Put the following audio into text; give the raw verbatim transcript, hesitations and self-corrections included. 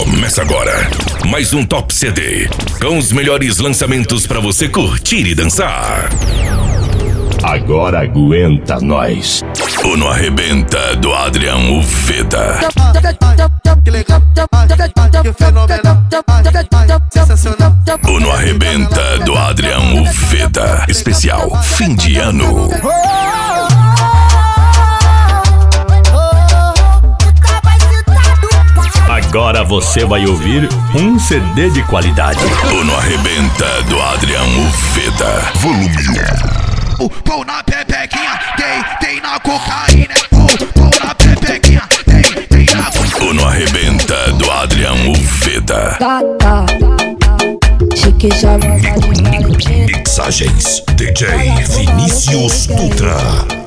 Começa agora mais um Top C D com os melhores lançamentos pra você curtir e dançar. Agora aguenta nós. O No Arrebenta do Adrian Uveda. Que legal, que fenomenal, sensacional. O No Arrebenta do Adrian Uveda. Especial fim de ano. Agora você vai ouvir um C D de qualidade. O No Arrebenta do Adrian Uveda. Volume um. Pô na pepequinha, tem, tem na cocaína. Pô, pô na pepequinha, tem, tem na cocaína. O No Arrebenta do Adrian Uveda. Tá, tá. Chique já vai. Mixagens D J Vinícius Dutra.